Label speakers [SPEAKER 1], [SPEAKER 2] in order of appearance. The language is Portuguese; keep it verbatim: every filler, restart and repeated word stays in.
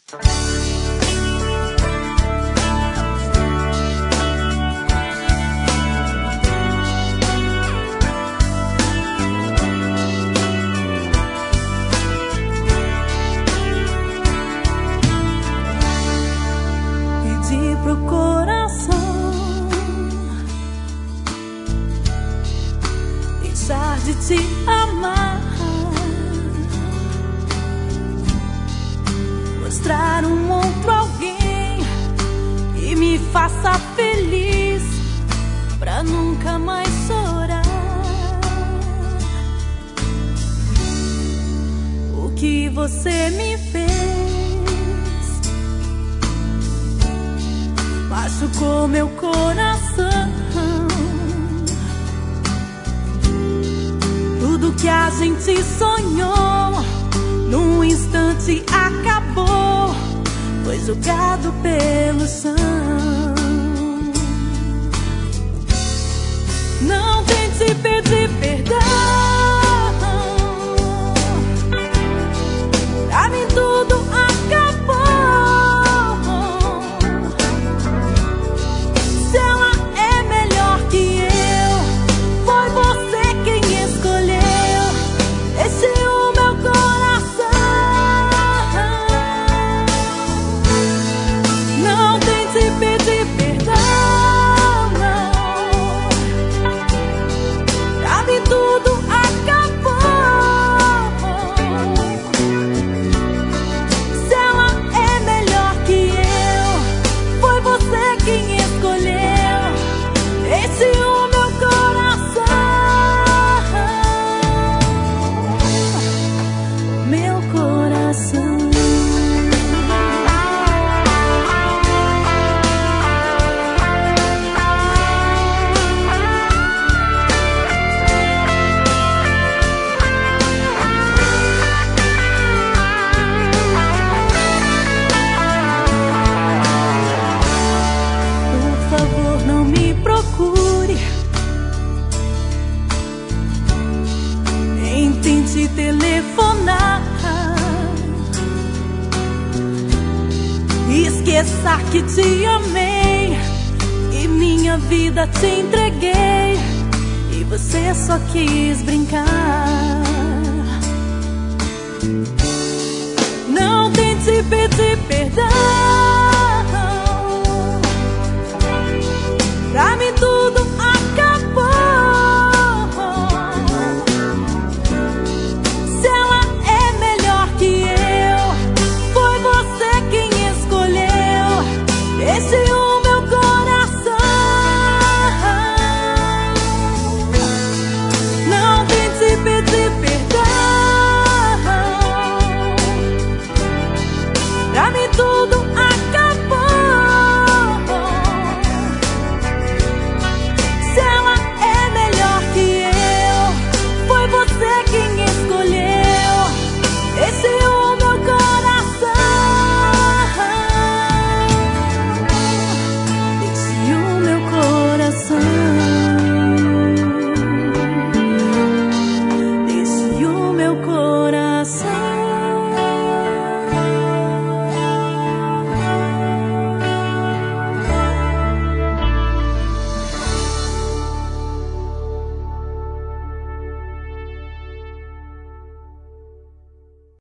[SPEAKER 1] Pedi pro coração deixar de te amar, mostrar um outro alguém que me faça feliz, pra nunca mais chorar. O que você me fez machucou meu coração. Tudo que a gente sonhou num instante acabou, foi jogado pelo chão. Não tente pedir perdão, pra mim tudo acabou. Se ela é melhor que eu, foi você quem escolheu. Esse é o meu coração. Não tente pedir perdão, não. Pra mim tudo acabou. Se ela é melhor que eu, foi você quem escolheu. Esse é o meu coração. Meu coração. Por favor, não me procure, nem tente telefonar. Esqueça que te amei e minha vida te entreguei, e você só quis brincar.